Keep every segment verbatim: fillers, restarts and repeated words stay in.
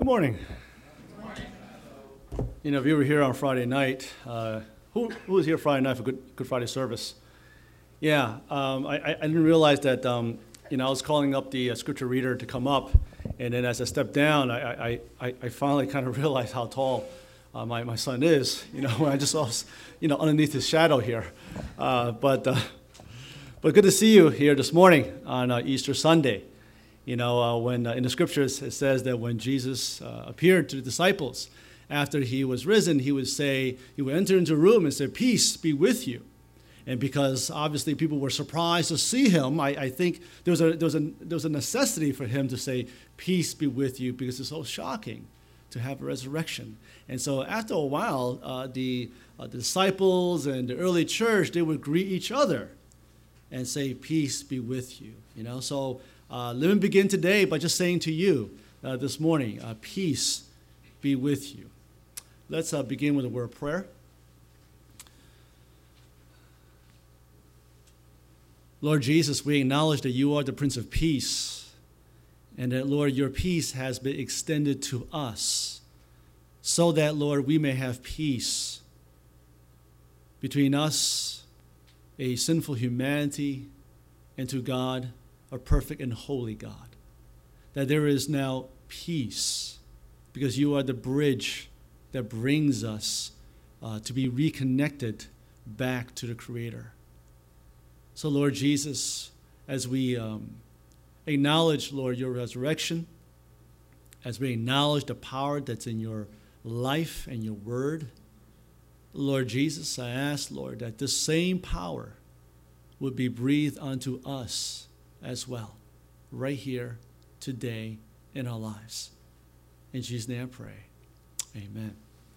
morning. You know, if you were here on Friday night, uh, who, who was here Friday night for Good, Good Friday service? Yeah, um, I, I didn't realize that, um, you know, I was calling up the uh, scripture reader to come up, and then as I stepped down, I, I, I, I finally kind of realized how tall uh, my, my son is, you know, when I just saw, you know, underneath his shadow here. Uh, but, uh, but good to see you here this morning on uh, Easter Sunday. You know, uh, when uh, in the scriptures it says that when Jesus uh, appeared to the disciples after he was risen, he would say, he would enter into a room and say, "Peace be with you." And because obviously people were surprised to see him, I, I think there was, a, there, was a, there was a necessity for him to say, "Peace be with you," because it's so shocking to have a resurrection. And so after a while, uh, the, uh, the disciples and the early church, they would greet each other and say, "Peace be with you." You know, so uh, let me begin today by just saying to you uh, this morning, uh, peace be with you. Let's uh, begin with a word of prayer. Lord Jesus, we acknowledge that you are the Prince of Peace, and that, Lord, your peace has been extended to us, so that, Lord, we may have peace between us, a sinful humanity, and to God, a perfect and holy God. That there is now peace, because you are the bridge that brings us uh, to be reconnected back to the Creator. So, Lord Jesus, as we um, acknowledge, Lord, your resurrection, as we acknowledge the power that's in your life and your word, Lord Jesus, I ask, Lord, that this same power would be breathed unto us as well, right here, today, in our lives. In Jesus' name I pray. Amen.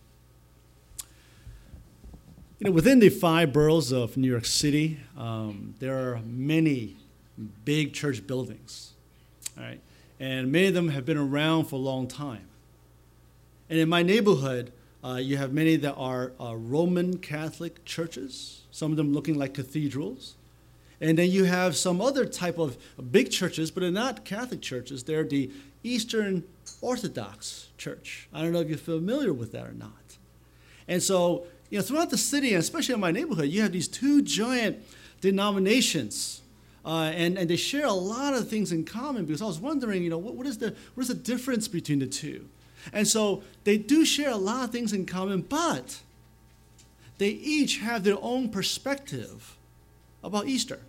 You know, within the five boroughs of New York City, um, there are many big church buildings, all right? And many of them have been around for a long time. And in my neighborhood, uh, you have many that are uh, Roman Catholic churches, some of them looking like cathedrals. And then you have some other type of big churches, but they're not Catholic churches. They're the Eastern Orthodox Church. I don't know if you're familiar with that or not. And so, you know, throughout the city, and especially in my neighborhood, you have these two giant denominations, uh, and, and they share a lot of things in common, because I was wondering, you know, what, what, is the, what is the difference between the two? And so they do share a lot of things in common, but they each have their own perspective about Easter.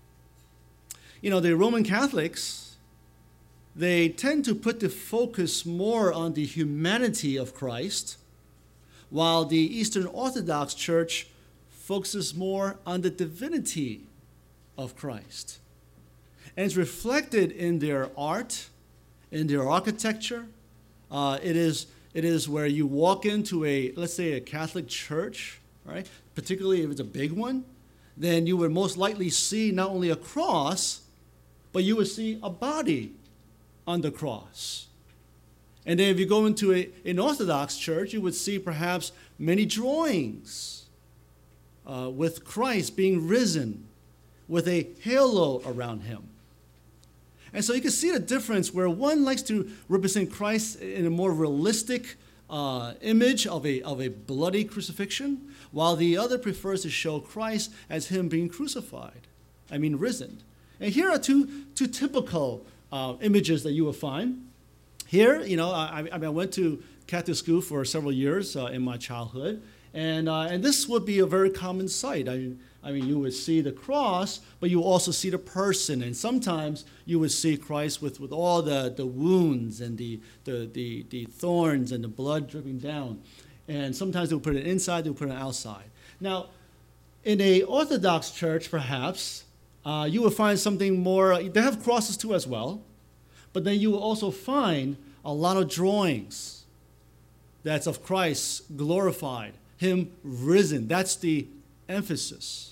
You know, the Roman Catholics, they tend to put the focus more on the humanity of Christ, while the Eastern Orthodox Church focuses more on the divinity of Christ. And it's reflected in their art, in their architecture. Uh, it is, it is where you walk into a, let's say, a Catholic church, right? Particularly if it's a big one, then you would most likely see not only a cross, but you would see a body on the cross. And then if you go into a, an Orthodox church, you would see perhaps many drawings uh, with Christ being risen, with a halo around him. And so you can see the difference where one likes to represent Christ in a more realistic uh, image of a, of a bloody crucifixion, while the other prefers to show Christ as him being crucified, I mean risen. And here are two, two typical uh, images that you will find. Here, you know, I, I, mean, I went to Catholic school for several years uh, in my childhood, and uh, and this would be a very common sight. I mean, I mean, you would see the cross, but you also see the person, and sometimes you would see Christ with, with all the, the wounds and the, the, the, the thorns and the blood dripping down. And sometimes they would put it inside, they would put it outside. Now, in a Orthodox church, perhaps, uh, you will find something more, they have crosses too as well, but then you will also find a lot of drawings that's of Christ glorified, him risen. That's the emphasis.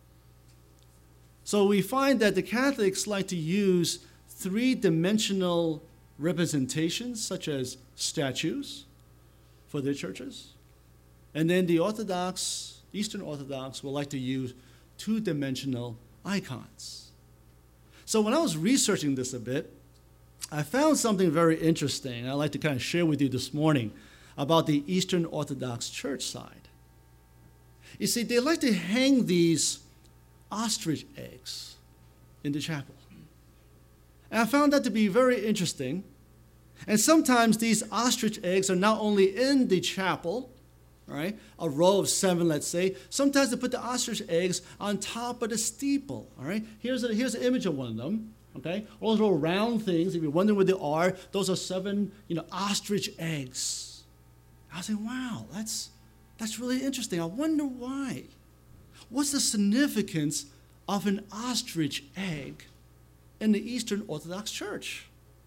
So we find that the Catholics like to use three-dimensional representations, such as statues, for their churches. And then the Orthodox, Eastern Orthodox, will like to use two-dimensional icons. So when I was researching this a bit, I found something very interesting I'd like to kind of share with you this morning about the Eastern Orthodox Church side. You see, they like to hang these ostrich eggs in the chapel. And I found that to be very interesting. And sometimes these ostrich eggs are not only in the chapel, right, a row of seven, let's say. Sometimes they put the ostrich eggs on top of the steeple, all right? Here's, a, here's an image of one of them, okay? All those little round things, if you're wondering what they are, those are seven, you know, ostrich eggs. I was like, wow, that's, that's really interesting. I wonder why. What's the significance of an ostrich egg in the Eastern Orthodox Church?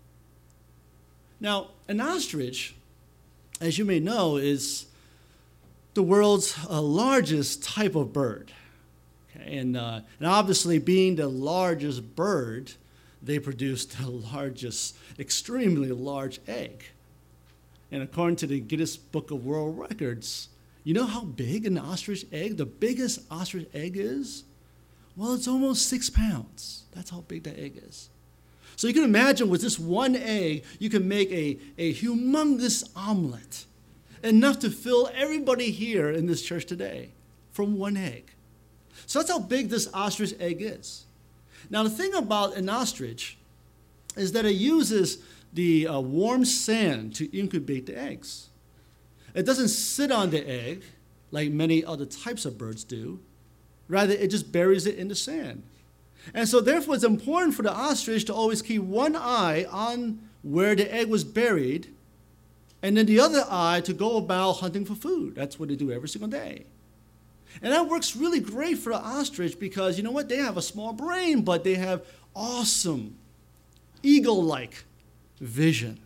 Now, an ostrich, as you may know, is the world's uh, largest type of bird. Okay? And, uh, and obviously, being the largest bird, they produce the largest, extremely large egg. And according to the Guinness Book of World Records, you know how big an ostrich egg, the biggest ostrich egg is? Well, it's almost six pounds. That's how big that egg is. So you can imagine with this one egg, you can make a, a humongous omelet, enough to fill everybody here in this church today from one egg. So that's how big this ostrich egg is. Now, the thing about an ostrich is that it uses the uh, warm sand to incubate the eggs. It doesn't sit on the egg like many other types of birds do. Rather, it just buries it in the sand. And so therefore, it's important for the ostrich to always keep one eye on where the egg was buried, and then the other eye to go about hunting for food. That's what they do every single day. And that works really great for the ostrich because, you know what, they have a small brain, but they have awesome, eagle-like vision.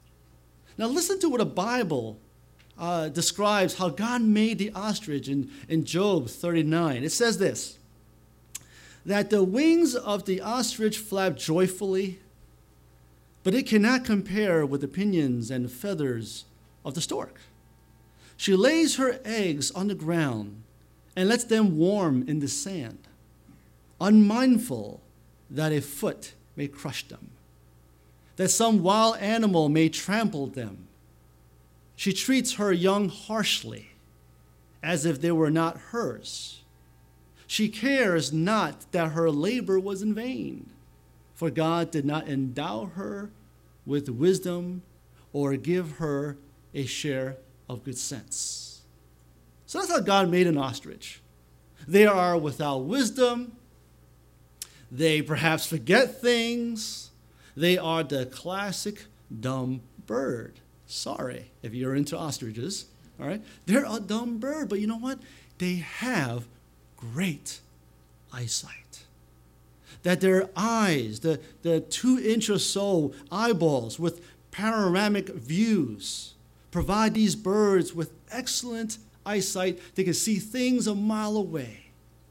Now listen to what the Bible uh, describes how God made the ostrich in, in Job thirty-nine. It says this, that the wings of the ostrich flap joyfully, but it cannot compare with the pinions and feathers of the stork. She lays her eggs on the ground and lets them warm in the sand, unmindful that a foot may crush them, that some wild animal may trample them. She treats her young harshly, as if they were not hers. She cares not that her labor was in vain, for God did not endow her with wisdom or give her a share of good sense. So that's how God made an ostrich. They are without wisdom. They perhaps forget things. They are the classic dumb bird. Sorry if you're into ostriches, all right? They're a dumb bird, but you know what? They have great eyesight. That their eyes, the, the two-inch or so eyeballs with panoramic views, provide these birds with excellent eyesight. They can see things a mile away.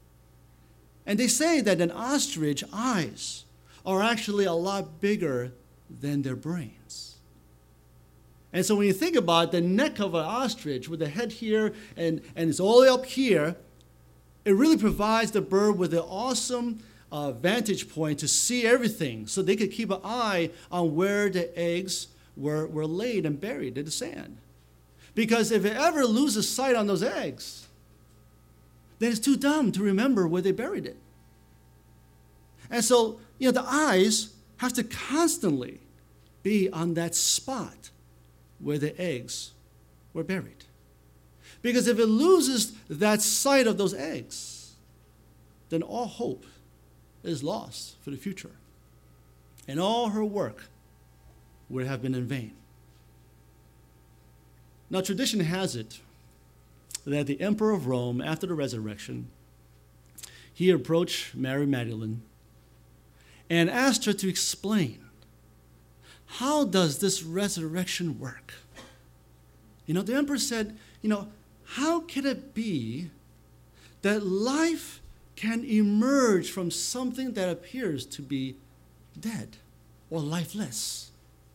And they say that an ostrich eyes are actually a lot bigger than their brains. And so when you think about the neck of an ostrich with the head here and, and it's all the way up here, it really provides the bird with an awesome uh, vantage point to see everything so they could keep an eye on where the eggs were, were laid and buried in the sand. Because if it ever loses sight on those eggs, then it's too dumb to remember where they buried it. And so, you know, the eyes have to constantly be on that spot where the eggs were buried. Because if it loses that sight of those eggs, then all hope is lost for the future. And all her work would have been in vain. Now, tradition has it that the emperor of Rome, after the resurrection, he approached Mary Magdalene and asked her to explain, how does this resurrection work? You know, the emperor said, you know, how can it be that life can emerge from something that appears to be dead or lifeless?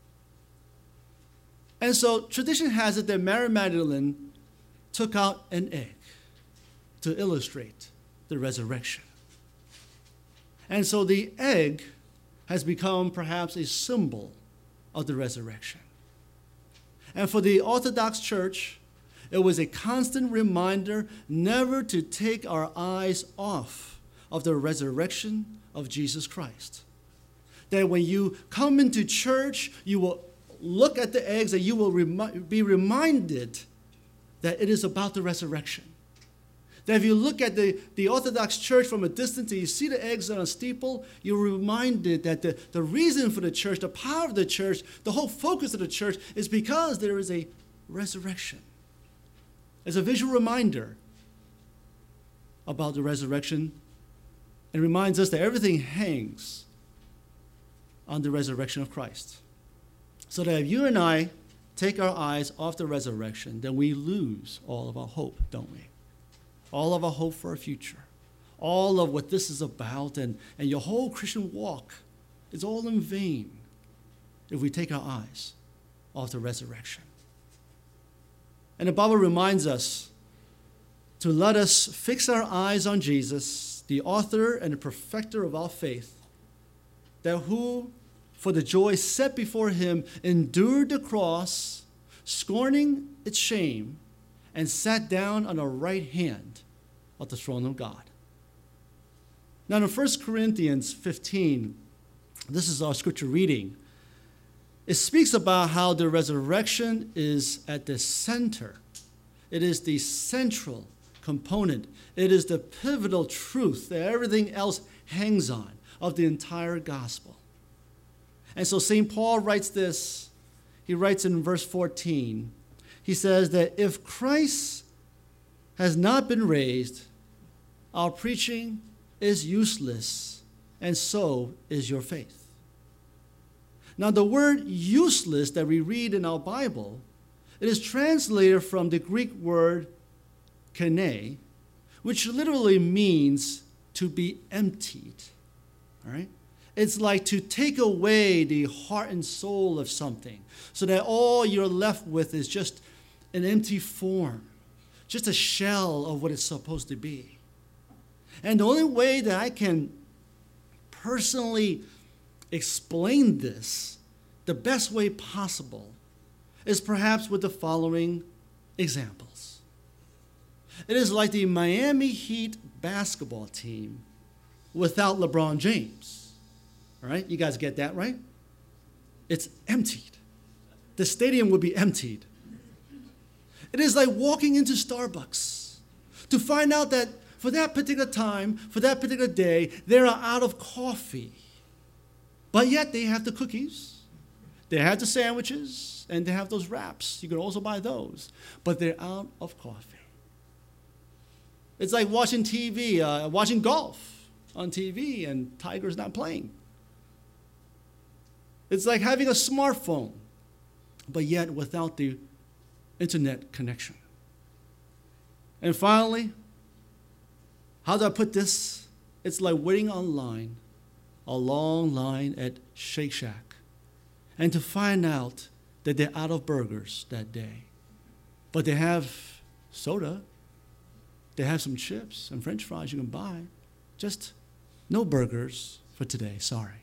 And so tradition has it that Mary Magdalene took out an egg to illustrate the resurrection. And so the egg has become perhaps a symbol of the resurrection. And for the Orthodox Church, it was a constant reminder never to take our eyes off of the resurrection of Jesus Christ. That when you come into church, you will look at the eggs and you will remi- be reminded that it is about the resurrection. That if you look at the, the Orthodox Church from a distance and you see the eggs on a steeple, you're reminded that the, the reason for the church, the power of the church, the whole focus of the church is because there is a resurrection. It's a visual reminder about the resurrection. It reminds us that everything hangs on the resurrection of Christ. So that if you and I take our eyes off the resurrection, then we lose all of our hope, don't we? All of our hope for our future. All of what this is about and, and your whole Christian walk is all in vain if we take our eyes off the resurrection. And the Bible reminds us to let us fix our eyes on Jesus, the author and the perfecter of our faith, that who, for the joy set before him, endured the cross, scorning its shame, and sat down on the right hand of the throne of God. Now in First Corinthians fifteen, this is our scripture reading, it speaks about how the resurrection is at the center. It is the central component. It is the pivotal truth that everything else hangs on of the entire gospel. And so Saint Paul writes this. He writes in verse fourteen. He says that if Christ has not been raised, our preaching is useless, and so is your faith. Now, the word useless that we read in our Bible, it is translated from the Greek word kene, which literally means to be emptied. All right? It's like to take away the heart and soul of something so that all you're left with is just an empty form, just a shell of what it's supposed to be. And the only way that I can personally explain this the best way possible is perhaps with the following examples. It is like the Miami Heat basketball team without LeBron James. All right? You guys get that, right? It's emptied. The stadium would be emptied. It is like walking into Starbucks to find out that for that particular time, for that particular day, they are out of coffee. But yet they have the cookies, they have the sandwiches, and they have those wraps. You can also buy those. But they're out of coffee. It's like watching T V, uh, watching golf on T V, and Tiger's not playing. It's like having a smartphone, but yet without the internet connection. And finally, how do I put this? It's like waiting online, a long line at Shake Shack, and to find out that they're out of burgers that day. But they have soda, they have some chips and French fries you can buy. Just no burgers for today, sorry.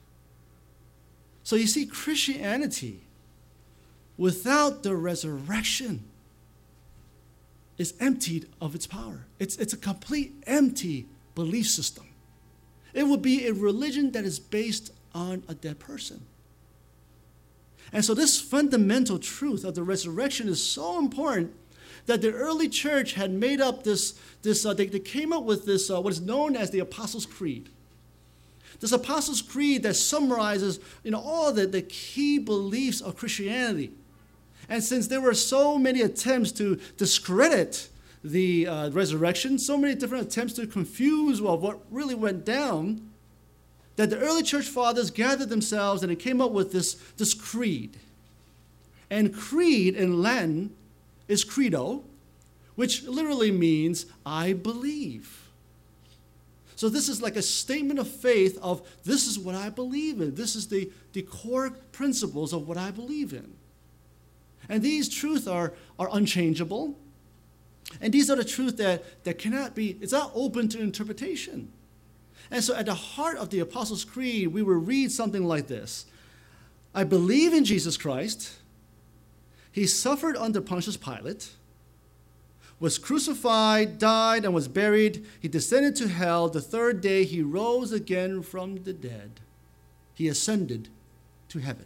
So you see, Christianity without the resurrection is emptied of its power. It's, it's a complete empty belief system. It would be a religion that is based on a dead person. And so this fundamental truth of the resurrection is so important that the early church had made up this, this uh, they, they came up with this, uh, what is known as the Apostles' Creed. This Apostles' Creed that summarizes, you know, all the, the key beliefs of Christianity. And since there were so many attempts to discredit the uh, resurrection, so many different attempts to confuse well, what really went down, that the early church fathers gathered themselves and they came up with this, this creed. And creed in Latin is credo, which literally means I believe. So this is like a statement of faith of this is what I believe in. This is the, the core principles of what I believe in. And these truths are, are unchangeable. And these are the truths that, that cannot be, it's not open to interpretation. And so at the heart of the Apostles' Creed, we will read something like this. I believe in Jesus Christ. He suffered under Pontius Pilate, was crucified, died, and was buried. He descended to hell. The third day he rose again from the dead. He ascended to heaven.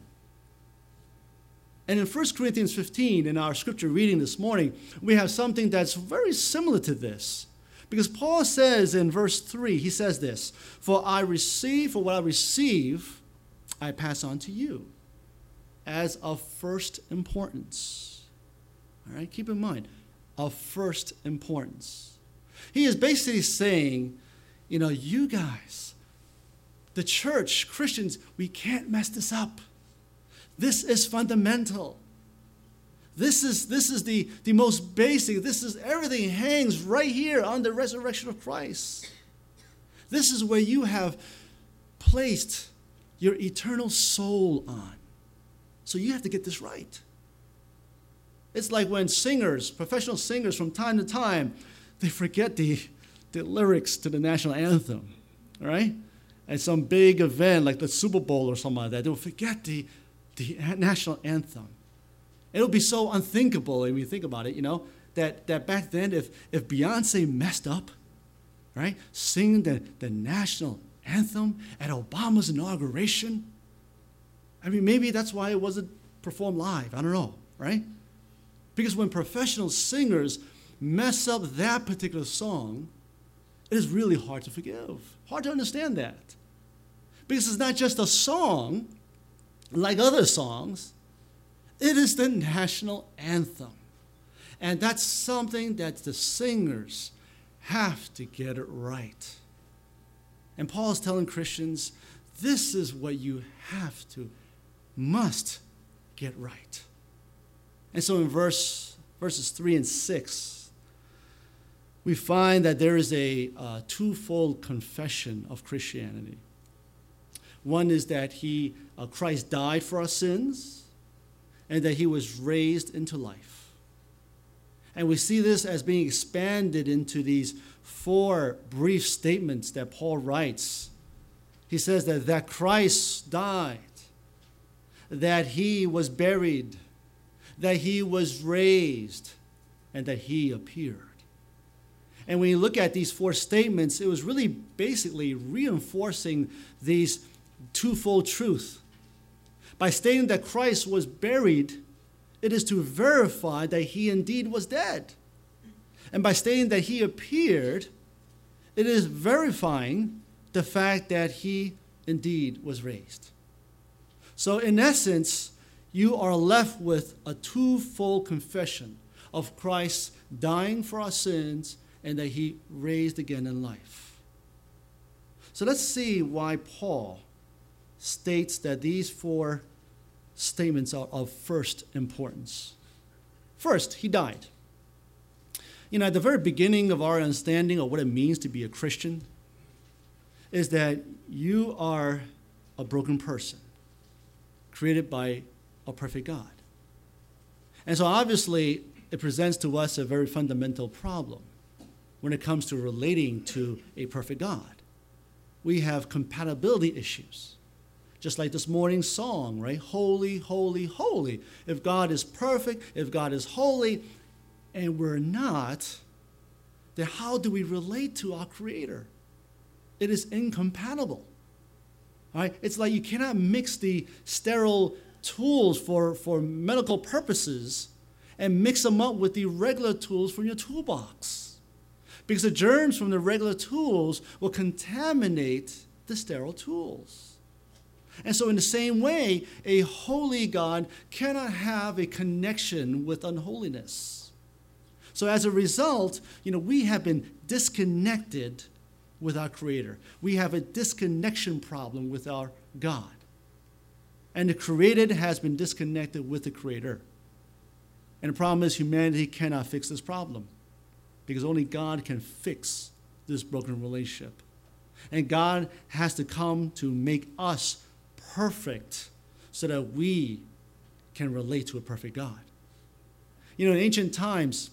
And in First Corinthians fifteen, in our scripture reading this morning, we have something that's very similar to this. Because Paul says in verse three, he says this, For I receive, for what I receive, I pass on to you as of first importance. All right, keep in mind, of first importance. He is basically saying, you know, you guys, the church, Christians, we can't mess this up. This is fundamental. This is, this is the, the most basic. This is everything hangs right here on the resurrection of Christ. This is where you have placed your eternal soul on. So you have to get this right. It's like when singers, professional singers from time to time, they forget the, the lyrics to the national anthem, all right? At some big event like the Super Bowl or something like that, they'll forget the, the national anthem. It'll be so unthinkable when you think about it, you know, that, that back then if, if Beyonce messed up, right, singing the, the national anthem at Obama's inauguration, I mean, maybe that's why it wasn't performed live. I don't know, right? Because when professional singers mess up that particular song, it is really hard to forgive, hard to understand that. Because it's not just a song like other songs. It is the national anthem. And that's something that the singers have to get it right. And Paul is telling Christians, this is what you have to, must get right. And so in verse, verses three and six, we find that there is a uh, twofold confession of Christianity. One is that he, uh, Christ died for our sins, and that he was raised into life. And we see this as being expanded into these four brief statements that Paul writes. He says that, that Christ died, that he was buried, that he was raised, and that he appeared. And when you look at these four statements, it was really basically reinforcing these twofold truth. By stating that Christ was buried, it is to verify that he indeed was dead. And by stating that he appeared, it is verifying the fact that he indeed was raised. So in essence, you are left with a twofold confession of Christ dying for our sins and that he raised again in life. So let's see why Paul states that these four statements are of first importance. First, he died. You know, at the very beginning of our understanding of what it means to be a Christian is that you are a broken person created by a perfect God. And so obviously, it presents to us a very fundamental problem when it comes to relating to a perfect God. We have compatibility issues. Just like this morning's song, right? Holy, holy, holy. If God is perfect, if God is holy, and we're not, then how do we relate to our Creator? It is incompatible. All right? It's like you cannot mix the sterile tools for, for medical purposes and mix them up with the regular tools from your toolbox. Because the germs from the regular tools will contaminate the sterile tools. And so in the same way, a holy God cannot have a connection with unholiness. So as a result, you know, we have been disconnected with our Creator. We have a disconnection problem with our God. And the created has been disconnected with the Creator. And the problem is humanity cannot fix this problem because only God can fix this broken relationship. And God has to come to make us perfect so that we can relate to a perfect God. You know, in ancient times,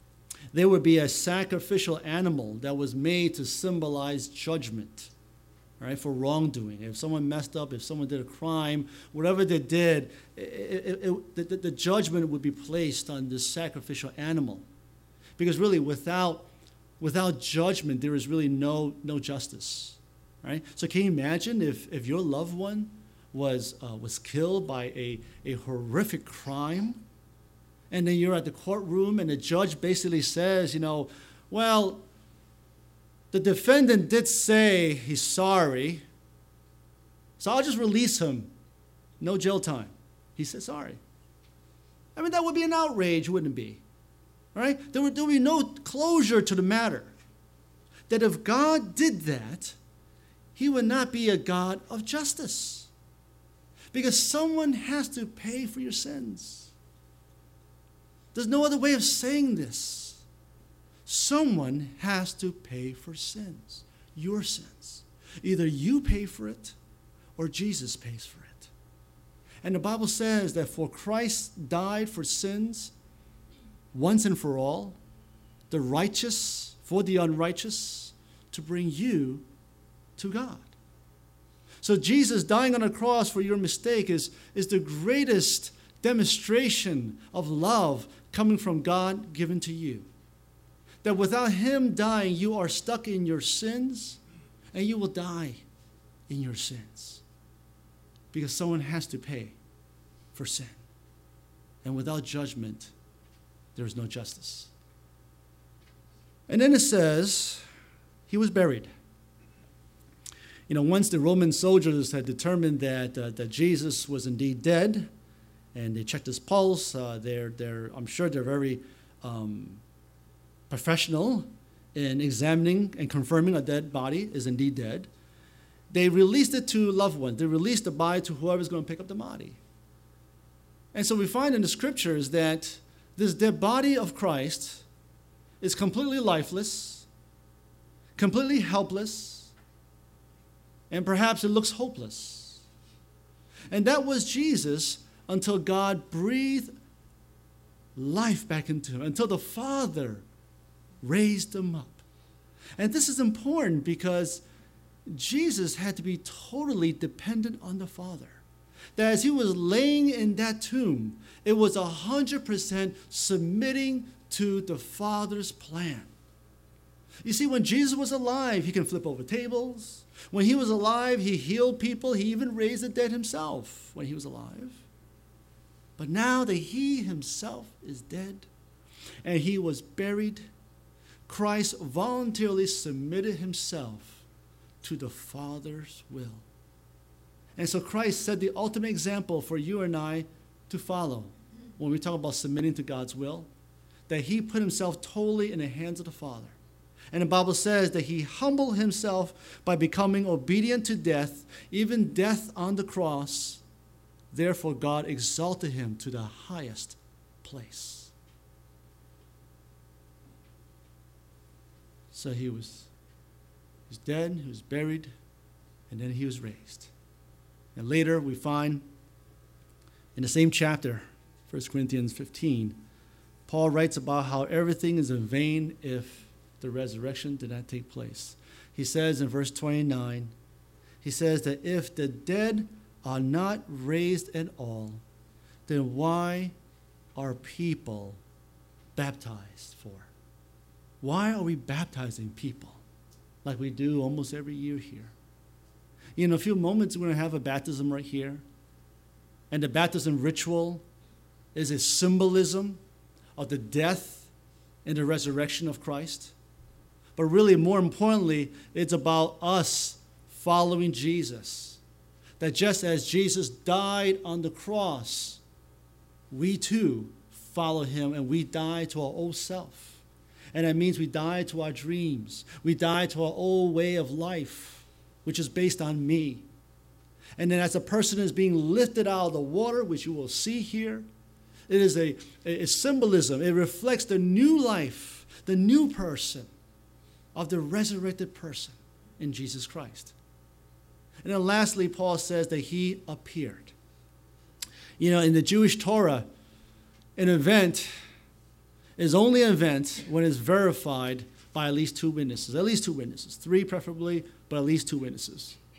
there would be a sacrificial animal that was made to symbolize judgment. all right, for wrongdoing. If someone messed up, if someone did a crime, whatever they did, it, it, it, the, the judgment would be placed on this sacrificial animal. Because really, without, without judgment, there is really no, no justice. Right? So can you imagine if, if your loved one was, uh, was killed by a, a horrific crime, and then you're at the courtroom and the judge basically says, you know, well, the defendant did say he's sorry, so I'll just release him. No jail time. He said sorry. I mean, that would be an outrage, wouldn't it be? Right? There would, there would be no closure to the matter. That if God did that, he would not be a God of justice. Because someone has to pay for your sins. There's no other way of saying this. Someone has to pay for sins, your sins. Either you pay for it or Jesus pays for it. And the Bible says that for Christ died for sins once and for all, the righteous for the unrighteous, to bring you to God. So Jesus dying on a cross for your mistake is, is the greatest demonstration of love coming from God given to you. That without him dying, you are stuck in your sins and you will die in your sins. Because someone has to pay for sin. And without judgment, there is no justice. And then it says, he was buried. You know, once the Roman soldiers had determined that uh, that Jesus was indeed dead, and they checked his pulse, uh, they're they're I'm sure they're very um, professional in examining and confirming a dead body is indeed dead. They released it to loved ones. They released the body to whoever's going to pick up the body. And so we find in the scriptures that this dead body of Christ is completely lifeless, completely helpless, and perhaps it looks hopeless. And that was Jesus until God breathed life back into him, until the Father raised him up. And this is important because Jesus had to be totally dependent on the Father. That as he was laying in that tomb, it was one hundred percent submitting to the Father's plan. You see, when Jesus was alive, he can flip over tables. When he was alive, he healed people. He even raised the dead himself when he was alive. But now that he himself is dead and he was buried, Christ voluntarily submitted himself to the Father's will. And so Christ set the ultimate example for you and I to follow when we talk about submitting to God's will, that he put himself totally in the hands of the Father. And the Bible says that he humbled himself by becoming obedient to death, even death on the cross. Therefore, God exalted him to the highest place. So he was, he was dead, he was buried, and then he was raised. And later we find in the same chapter, First Corinthians fifteen, Paul writes about how everything is in vain if the resurrection did not take place. He says in verse twenty-nine, he says that if the dead are not raised at all, then why are people baptized for? Why are we baptizing people like we do almost every year here? In a few moments, we're going to have a baptism right here. And the baptism ritual is a symbolism of the death and the resurrection of Christ. But really, more importantly, it's about us following Jesus. That just as Jesus died on the cross, we too follow him and we die to our old self. And that means we die to our dreams. We die to our old way of life, which is based on me. And then as a person is being lifted out of the water, which you will see here, it is a, a symbolism. It reflects the new life, the new person of the resurrected person in Jesus Christ. And then lastly, Paul says that he appeared. You know, in the Jewish Torah, an event is only an event when it's verified by at least two witnesses. At least two witnesses. Three preferably, but at least two witnesses.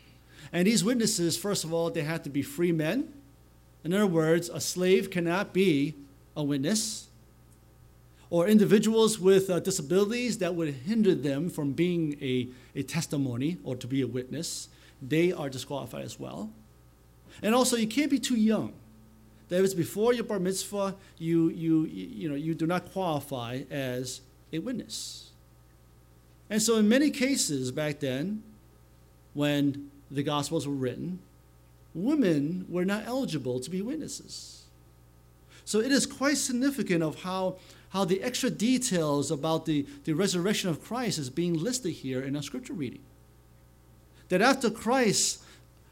And these witnesses, first of all, they had to be free men. In other words, a slave cannot be a witness. Or individuals with uh, disabilities that would hinder them from being a, a testimony or to be a witness, they are disqualified as well. And also, you can't be too young. That if it's before your bar mitzvah, you, you, you, know, you do not qualify as a witness. And so in many cases back then, when the Gospels were written, women were not eligible to be witnesses. So it is quite significant of how, how the extra details about the, the resurrection of Christ is being listed here in our scripture reading. That after Christ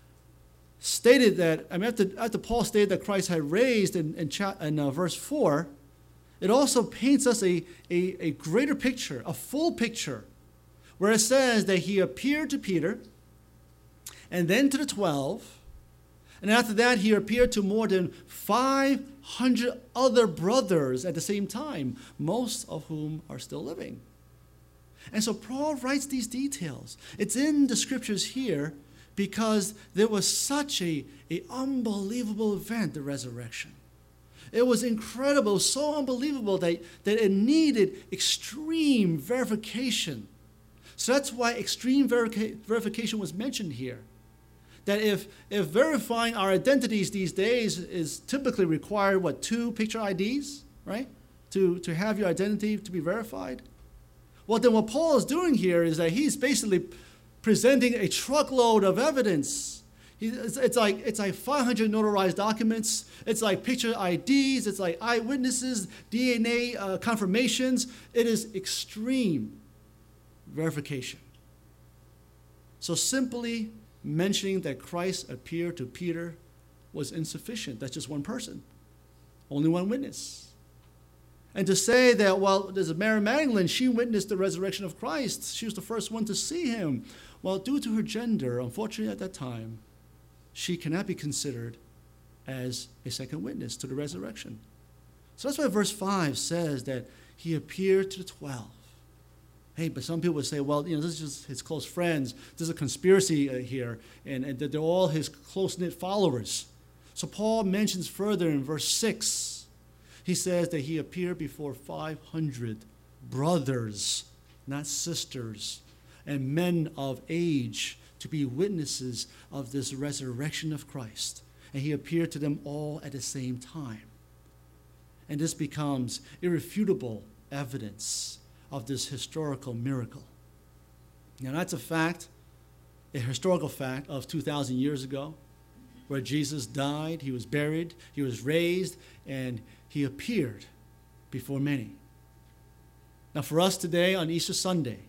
stated that, I mean, after, after Paul stated that Christ had raised in, in, cha- in uh, verse four, it also paints us a, a, a greater picture, a full picture, where it says that he appeared to Peter, and then to the twelve, and after that he appeared to more than five hundred other brothers at the same time, most of whom are still living. And so Paul writes these details. It's in the scriptures here because there was such a, a unbelievable event, the resurrection. It was incredible, so unbelievable that, that it needed extreme verification. So that's why extreme verica- verification was mentioned here. That if, if verifying our identities these days is typically required, what, two picture I Ds, right? To, to have your identity to be verified. Well, then what Paul is doing here is that he's basically presenting a truckload of evidence. He, it's, it's like it's like five hundred notarized documents. It's like picture I Ds. It's like eyewitnesses, D N A uh, confirmations. It is extreme verification. So simply mentioning that Christ appeared to Peter was insufficient. That's just one person, only one witness. And to say that, well, there's a Mary Magdalene, she witnessed the resurrection of Christ. She was the first one to see him. Well, due to her gender, unfortunately at that time, she cannot be considered as a second witness to the resurrection. So that's why verse five says that he appeared to the twelve. Hey, but some people would say, well, you know, this is just his close friends. There's a conspiracy uh, here, and, and that they're all his close-knit followers. So Paul mentions further in verse six, he says that he appeared before five hundred brothers, not sisters, and men of age to be witnesses of this resurrection of Christ. And he appeared to them all at the same time. And this becomes irrefutable evidence of this historical miracle. Now that's a fact, a historical fact of two thousand years ago, where Jesus died, he was buried, he was raised, and he appeared before many. Now for us today on Easter Sunday,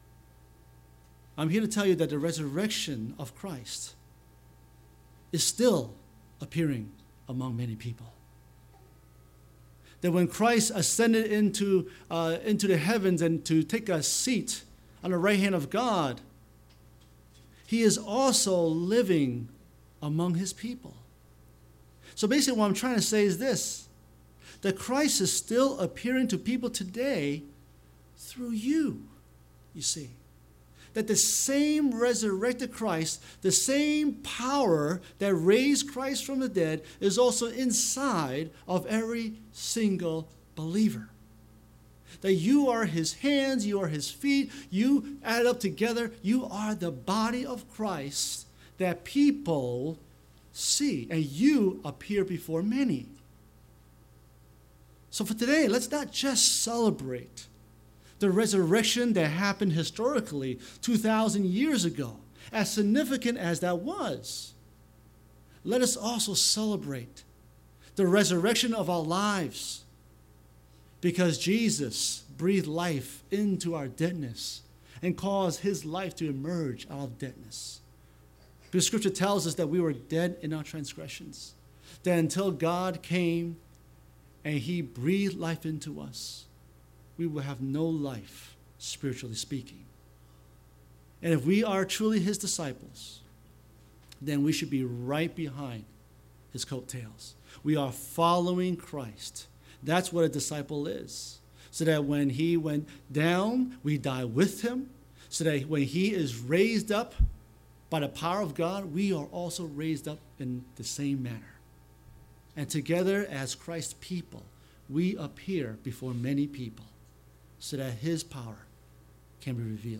I'm here to tell you that the resurrection of Christ is still appearing among many people. That when Christ ascended into, uh, into the heavens and to take a seat on the right hand of God, he is also living among his people. So basically what I'm trying to say is this, that Christ is still appearing to people today through you, you see. That the same resurrected Christ, the same power that raised Christ from the dead is also inside of every single believer. That you are his hands, you are his feet, you add up together, you are the body of Christ that people see, and you appear before many. So for today, let's not just celebrate the resurrection that happened historically two thousand years ago, as significant as that was. Let us also celebrate the resurrection of our lives, because Jesus breathed life into our deadness and caused his life to emerge out of deadness. Because Scripture tells us that we were dead in our transgressions, that until God came and he breathed life into us, we will have no life, spiritually speaking. And if we are truly his disciples, then we should be right behind his coattails. We are following Christ. That's what a disciple is. So that when he went down, we die with him. So that when he is raised up, by the power of God, we are also raised up in the same manner. And together as Christ's people, we appear before many people so that his power can be revealed.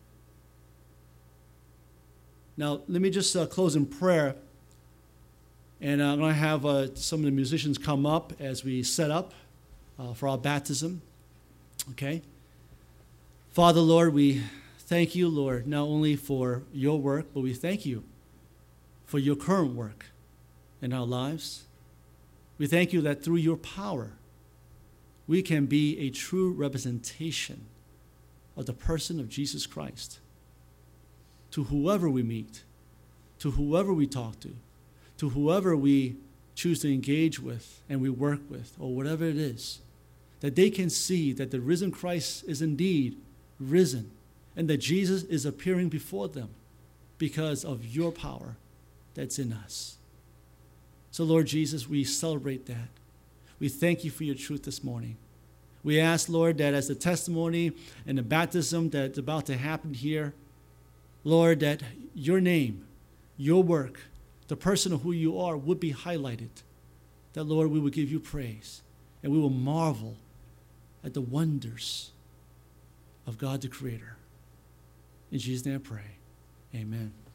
Now, let me just uh, close in prayer. And I'm going to have uh, some of the musicians come up as we set up uh, for our baptism. Okay? Father, Lord, we thank you, Lord, not only for your work, but we thank you for your current work in our lives. We thank you that through your power, we can be a true representation of the person of Jesus Christ to whoever we meet, to whoever we talk to, to whoever we choose to engage with and we work with, or whatever it is, that they can see that the risen Christ is indeed risen and that Jesus is appearing before them because of your power that's in us. So, Lord Jesus, we celebrate that. We thank you for your truth this morning. We ask, Lord, that as the testimony and the baptism that's about to happen here, Lord, that your name, your work, the person of who you are would be highlighted. That, Lord, we would give you praise and we will marvel at the wonders of God the Creator. In Jesus' name I pray. Amen.